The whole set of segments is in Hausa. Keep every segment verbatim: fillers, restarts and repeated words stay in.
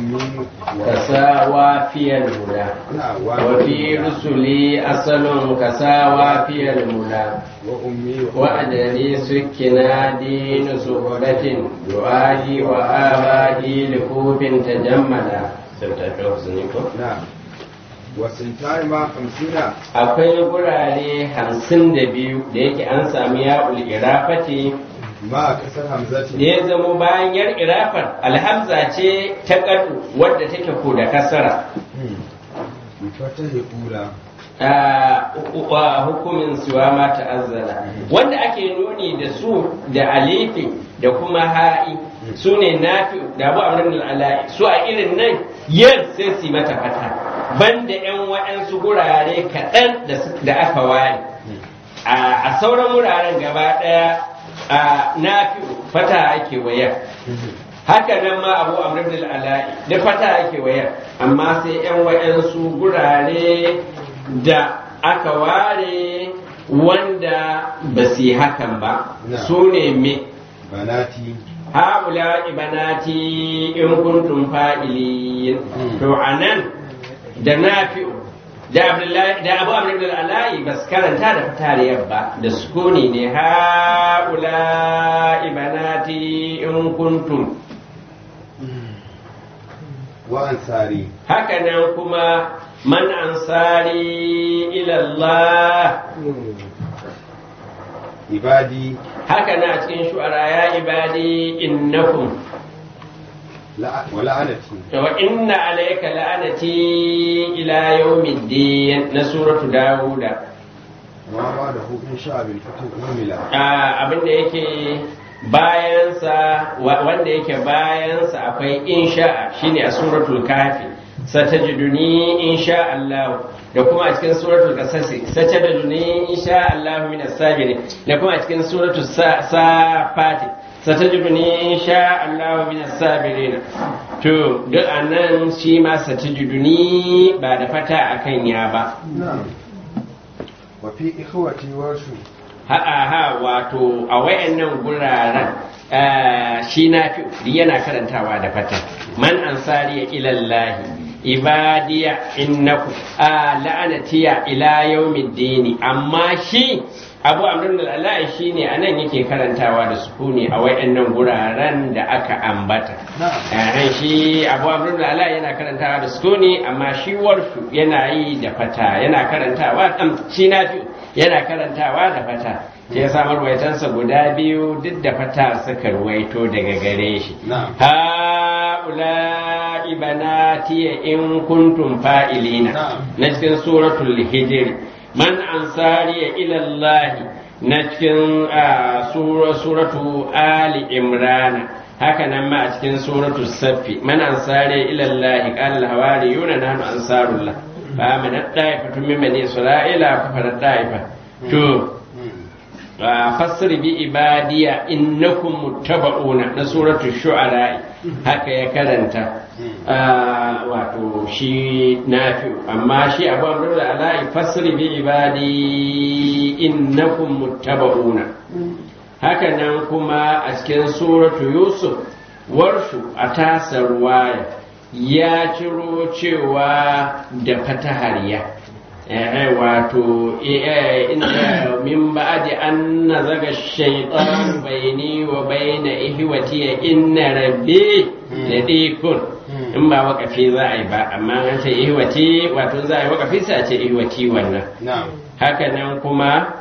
وأمي كساوى في المولى وفي رسلي أصل كساوى في المولى وأمي وأدني سكنا دين سهولة دعائي وآبائي لكوف تجملا نعم وسنتين ما خمسين akwai gurare hamsin da biyu da yake an sami ya'ul irafati ما كسر همزة da ya zamo bayan yar irafar alhamza ce ta ƙadu wadda take ko da kasara بفتح الأولى a wa hukumin siwa ma ta'azzala wanda ake nuni da su da alifi da kuma ha'i su ne nafi da abu amrin al'ala'i su a irin nan yar sai su yi mata fata banda yan waɗansu gurare kaɗan da aka ware a sauran wuraren gaba ɗaya a nafi fata ake wayar haka nan ma abu amrin al'ala'i da fata ake wayar amma sai yan waɗansu gurare da aka ware wanda ba su yi hakan ba su ne me banati haula ibanati in kuntum fa'ilin to anan da nafi'u da abdullahi da abu amr ibn al-alai bas karanta da fatariyar ba da sukuni ne haula ibanati in kuntum wa ansari haka nan kuma man ansari ila Allah ibadi haka na cikin shu'ara ya ibadi innakum wa la'anati wa inna alayka la'anati ila yawmiddin na suratu dauda ma ba da hu insha bil fatih umila abinda yake bayansa wanda yake bayansa akwai insha shine a suratul kafi satajiduni insha Allah da kuma a cikin suratul qasas satajiduni insha Allah min as-sabirin da kuma a cikin suratul safat satajiduni insha Allah min as-sabirin to duk anan shi ma satajiduni ba da fata akan ya ba na'am wa fi ikhwati warshu ha ha wato a wayannan guraren shi na fi yana karantawa da fata man ansari ila Allah ibadiya innakum a la'anatiya ila yawmiddini amma shi abu amrun al-alai shine anan yake karantawa da sukuni a wayannan guraren da aka ambata eh shi abu amrun al-alai yana karantawa da sukuni amma shi warfu yana yi da fata yana karantawa shi nafi yana karantawa da fata sai ya samar waitansa guda biyu duk da fata suka ruwaito daga gare shi ha'ula ibanati in kuntum fa'ilina na cikin suratul hijr man ansari ila Allah na cikin suratu ali imrana haka nan ma a cikin suratul saffi man ansari ila Allah qala al hawariyuna nahnu ansarullah fa man ad-da'ifatu min bani isra'ila kafara da'ifa to fassir bi ibadiya innakum muttaba'una na suratul shu'ara haka ya karanta wato shi nafi amma shi abu amrul alai fassir bi ibadi innakum muttaba'una haka nan kuma a cikin suratul yusuf warshu a tasar waya ya ciro cewa da fatahariya wato min ba'di an nazaga shaytan baini wa baina ihwati inna rabbi ladikun in ba wakafi za a yi ba amma an ce ihwati wato za a yi wakafi sai a ce ihwati wannan haka nan kuma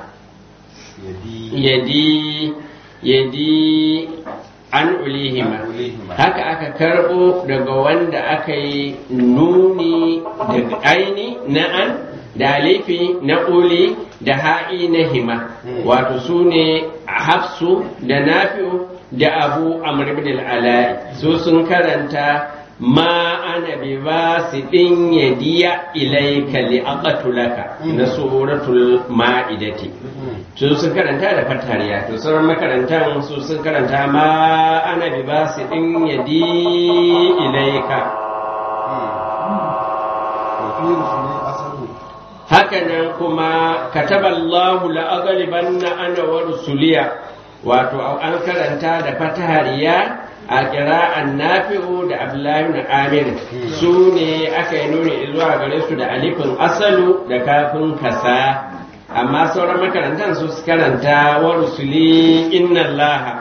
yadi yadi an ulihima haka aka karbo daga wanda aka yi nuni daga aini na an da alifi na uli da ha'i na hima wato su ne hafsu da nafi'u da abu amr ibn al-ala'i su sun karanta ma ana bi basidin yadiya ilayka li aqtulaka na suratul ma'idati su sun karanta da fatariya to sauran makarantan su sun karanta ma ana bi basidin yadi ilayka hakanan kuma kataballahu la'aghlibanna ana wa rusuliya wato an karanta da fatahariya a kira'an nafi'u da abdullahi na amir su ne aka yi nuni zuwa gare su da alifin asalu da kafin kasa amma sauran makarantar su karanta wa rusuli inna allaha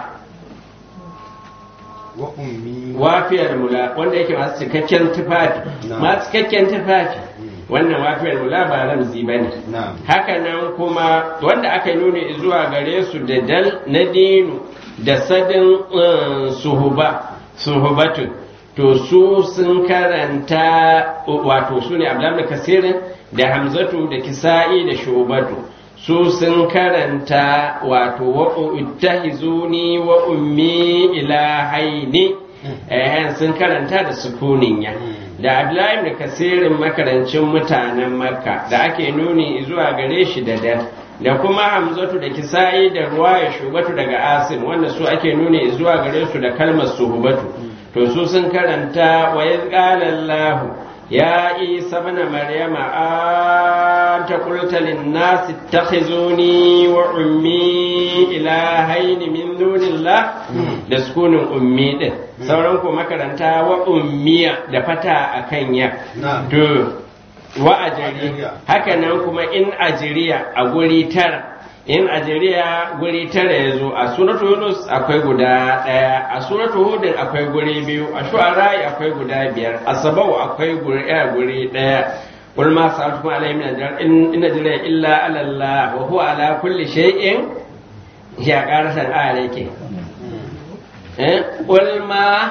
wa ummi wafiyar mula wanda yake masu cikakken tufafi masu cikakken tufafi wannan wafiyar mula ba ramzi ba ne haka nan kuma wanda aka yi nuni zuwa gare su da dal na dinu da sadin suhuba suhubatu to su sun karanta wato su ne abdullahi kasirin da hamzatu da kisa'i da shubatu su sun karanta wato wa ittahizuni wa ummi ilahaini eh sun karanta da sukunin ya da abdullahi ibn kasirin makarancin mutanen makka da ake nuni zuwa gare shi da dal da kuma hamzatu da kisa'i da ruwaya shubatu daga asim wanda su ake nuni zuwa gare su da kalmar suhubatu to su sun karanta wa yazqala allah ya isa ibn maryama anta qulta lin nas ittakhizuni wa ummi ilahayn min dunillah da sukunin ummi din sauran ko makaranta wa ummiya da fata akan ya to wa ajiri haka nan kuma in ajiriya a guri tara in ajiriya guri tara ya zo a suratu yunus akwai guda ɗaya a suratu hudin akwai guri biyu a shu'ara akwai guda biyar a sabau akwai guri ɗaya guri ɗaya qul ma sa'altukum alayhi min ajrin in ajriya illa ala allah wa huwa ala kulli shay'in ya qarsan ayar yake eh qul ma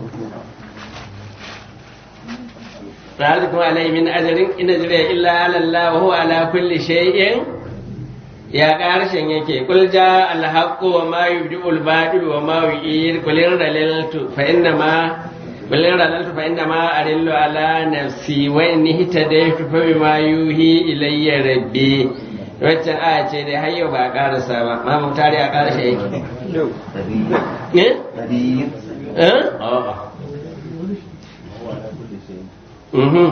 sa'altukum alayhi min ajrin in ajriya illa ala allah wa huwa ala kulli shay'in ya ƙarshen yake kul ja alhaqqu wa ma yubdi'u al-batil wa ma yu'ir kul ralaltu fa inna ma kul ralaltu fa inna ma arillu ala nafsi wa in hitadaytu fa bima yuhi ilayya rabbi waccan aya ce dai har yau ba a ƙarasa ba ma mu tare a ƙarshe yake ne eh mhm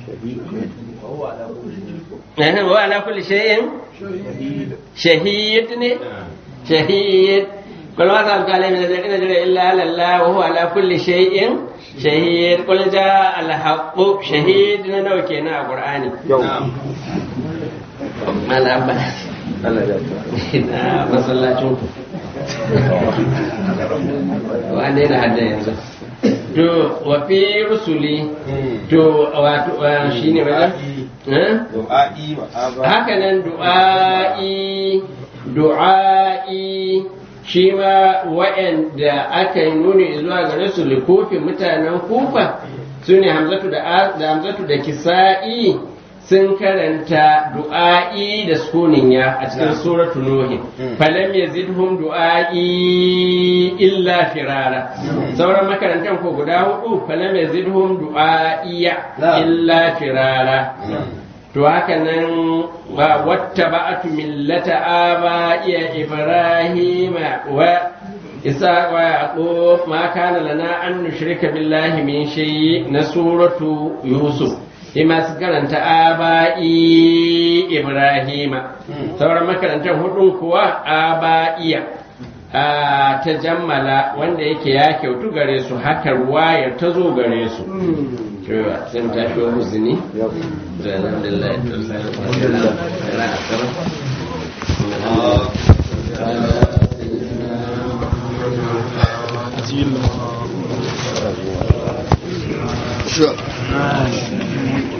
eh wa ala kulli shay'in shahid ne shahid قل ما سألك عليه من أجر إن أجر إلا على الله وهو على كل شيء شهيد قل جاء الحق شهيد نوكينا القرآن ما الأبا ما صلى شوف وأنا هذا ينزل to wa fi rusuli to wato shine ba du'a'i wa aba haka nan du'a'i du'a'i shi ma wa'anda aka yi nuni zuwa gare su likofin mutanen kufa su ne hamzatu da hamzatu da kisa'i sun karanta du'a'i da sukunin ya a cikin suratu nuhin falam yazidhum du'a'i illa firara sauran makarantan ko guda hudu falam yazidhum du'a'iya illa firara to haka nan wa wattaba'tu millata aba'iya ibrahima wa isa wa yaqub ma kana lana an nushrika billahi min shay'in na suratu yusuf ima su karanta aba'i ibrahima sauran makarantar hudun kuwa aba'iya ta jammala wanda yake ya kyautu gare su haka ruwayar ta zo gare su cewa sun tashi wa huzini da alhamdulillah Sure.